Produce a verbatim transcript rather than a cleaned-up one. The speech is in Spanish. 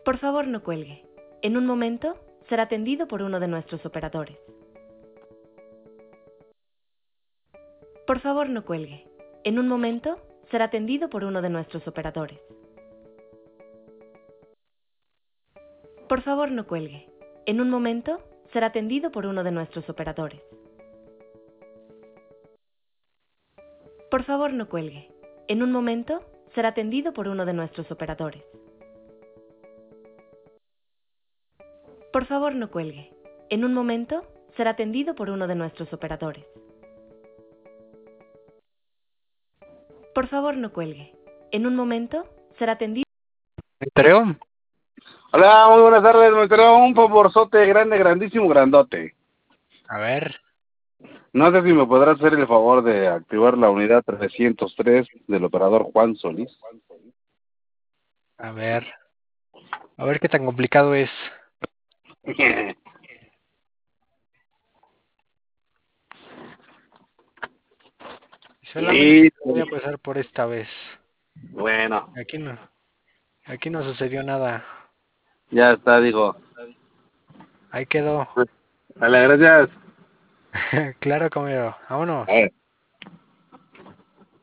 Por favor, no cuelgue. En un momento será atendido por uno de nuestros operadores. Por favor, no cuelgue. En un momento será atendido por uno de nuestros operadores. Por favor, no cuelgue. En un momento será atendido por uno de nuestros operadores. Por favor, no cuelgue. En un momento será atendido por uno de nuestros operadores. Por favor, no cuelgue. En un momento será atendido por uno de nuestros operadores. Por favor, no cuelgue. En un momento será atendido. Creo. Hola, muy buenas tardes, maestro. Un favorzote grande, grandísimo, grandote. A ver. No sé si me podrás hacer el favor de activar la unidad trescientos tres del operador Juan Solís. A ver. A ver qué tan complicado es. Solamente Sí, voy a pasar por esta vez. bueno, Aquí no, aquí no sucedió nada. ya está, digo. Ahí quedó. Dale, gracias. Claro, Comero. Vámonos. A ver.